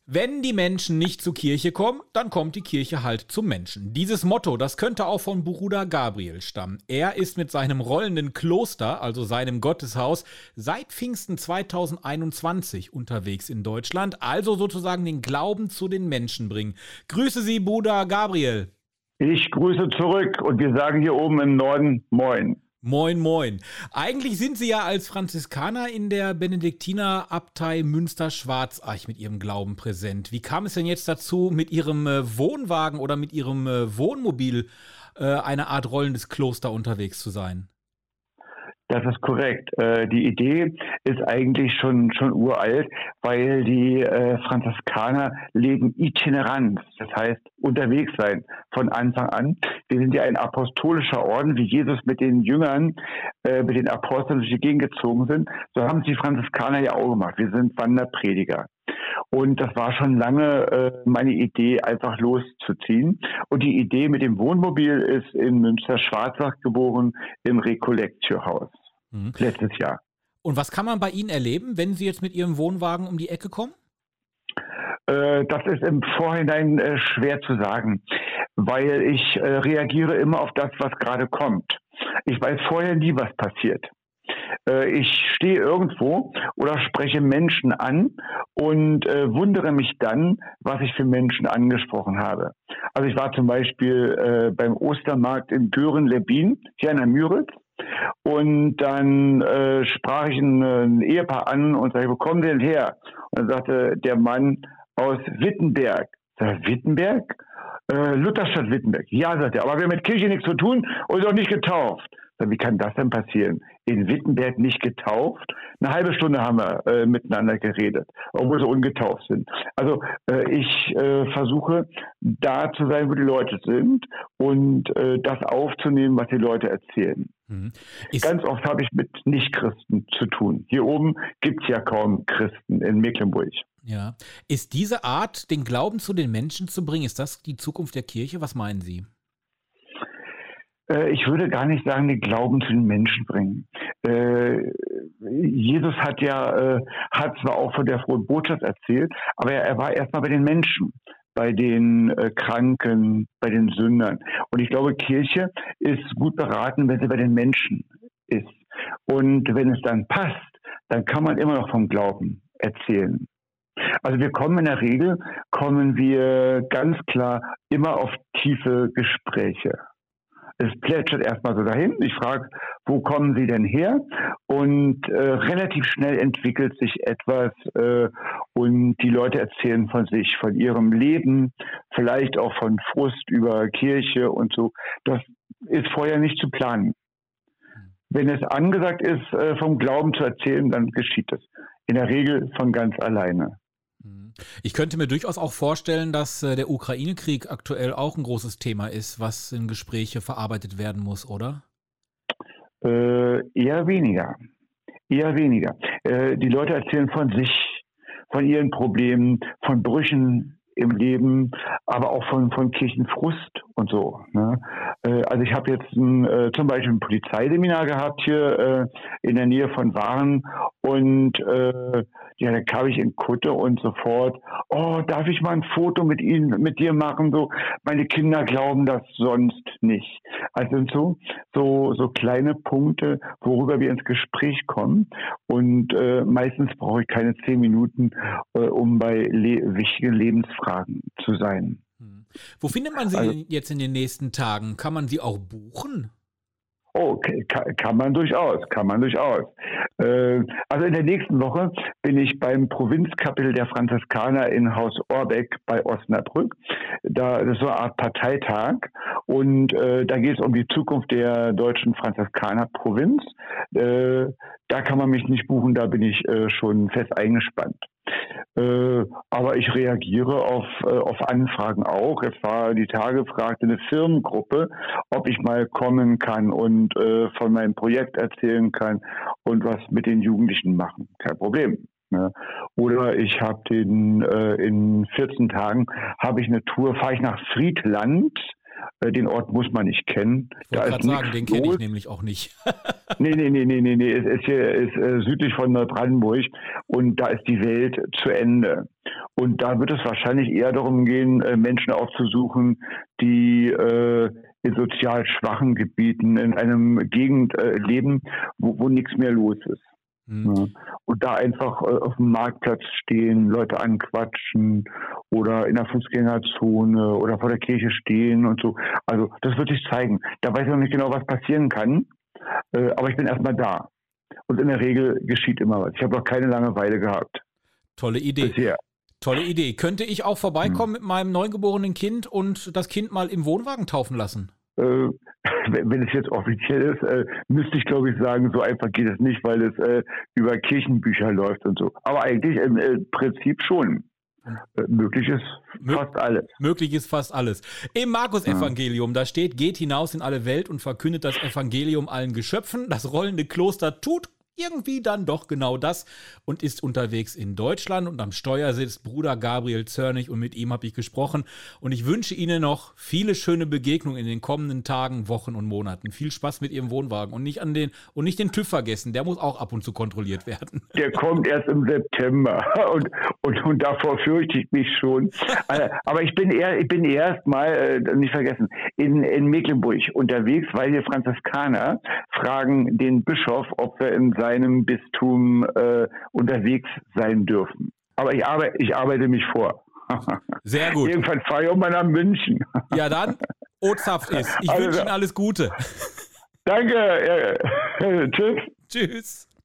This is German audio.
Wenn die Menschen nicht zur Kirche kommen, dann kommt die Kirche halt zum Menschen. Dieses Motto, das könnte auch von Bruder Gabriel stammen. Er ist mit seinem rollenden Kloster, also seinem Gotteshaus, seit Pfingsten 2021 unterwegs in Deutschland, also sozusagen den Glauben zu den Menschen bringen. Grüße Sie, Bruder Gabriel. Ich grüße zurück und wir sagen hier oben im Norden Moin. Moin, moin. Eigentlich sind Sie ja als Franziskaner in der Benediktinerabtei Münster-Schwarzach mit Ihrem Glauben präsent. Wie kam es denn jetzt dazu, mit Ihrem Wohnwagen oder mit Ihrem Wohnmobil eine Art rollendes Kloster unterwegs zu sein? Das ist korrekt. Die Idee ist eigentlich schon uralt, weil die Franziskaner leben Itineranz, das heißt unterwegs sein von Anfang an. Wir sind ja ein apostolischer Orden, wie Jesus mit den Jüngern, mit den Aposteln durch die Gegend gezogen sind. So haben es die Franziskaner ja auch gemacht. Wir sind Wanderprediger. Und das war schon lange meine Idee, einfach loszuziehen. Und die Idee mit dem Wohnmobil ist in Münster-Schwarzach geboren, im Recollectio-Haus. Letztes Jahr. Und was kann man bei Ihnen erleben, wenn Sie jetzt mit Ihrem Wohnwagen um die Ecke kommen? Das ist im Vorhinein schwer zu sagen, weil ich reagiere immer auf das, was gerade kommt. Ich weiß vorher nie, was passiert. Ich stehe irgendwo oder spreche Menschen an und wundere mich dann, was ich für Menschen angesprochen habe. Also ich war zum Beispiel beim Ostermarkt in Göhren-Lebbin, hier an der Müritz, und dann sprach ich ein Ehepaar an und sagte, wo kommen Sie denn her? Und dann sagte der Mann aus Wittenberg. Wittenberg? Lutherstadt Wittenberg. Ja, sagt er, aber wir haben mit Kirche nichts zu tun und ist auch nicht getauft. Wie kann das denn passieren? In Wittenberg nicht getauft? Eine halbe Stunde haben wir miteinander geredet, obwohl sie ungetauft sind. Also ich versuche da zu sein, wo die Leute sind und das aufzunehmen, was die Leute erzählen. Ganz oft habe ich mit Nichtchristen zu tun. Hier oben gibt es ja kaum Christen in Mecklenburg. Ja. Ist diese Art, den Glauben zu den Menschen zu bringen, ist das die Zukunft der Kirche? Was meinen Sie? Ich würde gar nicht sagen, den Glauben zu den Menschen bringen. Jesus hat zwar auch von der frohen Botschaft erzählt, aber er war erstmal bei den Menschen, bei den Kranken, bei den Sündern. Und ich glaube, Kirche ist gut beraten, wenn sie bei den Menschen ist. Und wenn es dann passt, dann kann man immer noch vom Glauben erzählen. Also in der Regel kommen wir ganz klar immer auf tiefe Gespräche. Es plätschert erstmal so dahin. Ich frage, wo kommen Sie denn her? Und relativ schnell entwickelt sich etwas und die Leute erzählen von sich, von ihrem Leben, vielleicht auch von Frust über Kirche und so. Das ist vorher nicht zu planen. Wenn es angesagt ist, vom Glauben zu erzählen, dann geschieht es. In der Regel von ganz alleine. Ich könnte mir durchaus auch vorstellen, dass der Ukraine-Krieg aktuell auch ein großes Thema ist, was in Gespräche verarbeitet werden muss, oder? Eher weniger. Die Leute erzählen von sich, von ihren Problemen, von Brüchen im Leben, aber auch von Kirchenfrust und so. Ne? Also ich habe jetzt zum Beispiel ein Polizeiseminar gehabt hier in der Nähe von Waren und da kam ich in Kutte und sofort, darf ich mal ein Foto mit dir machen? So, meine Kinder glauben das sonst nicht. Also sind so kleine Punkte, worüber wir ins Gespräch kommen. Und meistens brauche ich keine 10 Minuten, um bei wichtigen Lebensfragen zu sein. Wo findet man Sie jetzt in den nächsten Tagen? Kann man Sie auch buchen? Okay, kann man durchaus. Also in der nächsten Woche bin ich beim Provinzkapitel der Franziskaner in Haus Orbeck bei Osnabrück. Das ist so eine Art Parteitag und da geht es um die Zukunft der deutschen Franziskanerprovinz. Da kann man mich nicht buchen, da bin ich schon fest eingespannt. Aber ich reagiere auf Anfragen auch. Es war die Tage, fragte eine Firmengruppe, ob ich mal kommen kann und von meinem Projekt erzählen kann und was mit den Jugendlichen machen. Kein Problem. Ne? Oder ich habe in 14 Tagen habe ich eine Tour, fahre ich nach Friedland. Den Ort muss man nicht kennen. Ich wollte gerade sagen, den kenne ich nämlich auch nicht. Nee. Es ist südlich von Neubrandenburg und da ist die Welt zu Ende. Und da wird es wahrscheinlich eher darum gehen, Menschen aufzusuchen, die in sozial schwachen Gebieten in einem Gegend leben, wo nichts mehr los ist. Ja. Und da einfach auf dem Marktplatz stehen, Leute anquatschen oder in der Fußgängerzone oder vor der Kirche stehen und so. Also das wird sich zeigen. Da weiß ich noch nicht genau, was passieren kann, aber ich bin erstmal da. Und in der Regel geschieht immer was. Ich habe noch keine Langeweile gehabt. Tolle Idee. Bisher. Tolle Idee. Könnte ich auch vorbeikommen mit meinem neugeborenen Kind und das Kind mal im Wohnwagen taufen lassen? Wenn es jetzt offiziell ist, müsste ich, glaube ich, sagen, so einfach geht es nicht, weil es über Kirchenbücher läuft und so. Aber eigentlich im Prinzip schon. Möglich ist fast alles. Möglich ist fast alles. Im Markus-Evangelium, da steht, geht hinaus in alle Welt und verkündet das Evangelium allen Geschöpfen. Das rollende Kloster tut irgendwie dann doch genau das und ist unterwegs in Deutschland und am Steuer sitzt Bruder Gabriel Zörnig und mit ihm habe ich gesprochen und ich wünsche Ihnen noch viele schöne Begegnungen in den kommenden Tagen, Wochen und Monaten. Viel Spaß mit Ihrem Wohnwagen und nicht den TÜV vergessen, der muss auch ab und zu kontrolliert werden. Der kommt erst im September und davor fürchte ich mich schon. Aber ich bin erst mal, nicht vergessen, in Mecklenburg unterwegs, weil die Franziskaner fragen den Bischof, ob wir in seinem Bistum unterwegs sein dürfen. Aber ich arbeite mich vor. Sehr gut. Irgendwann fahre ich auch mal nach München. Ja dann, Ozapft ist. Ich wünsche Ihnen alles Gute. Danke. Tschüss. Tschüss.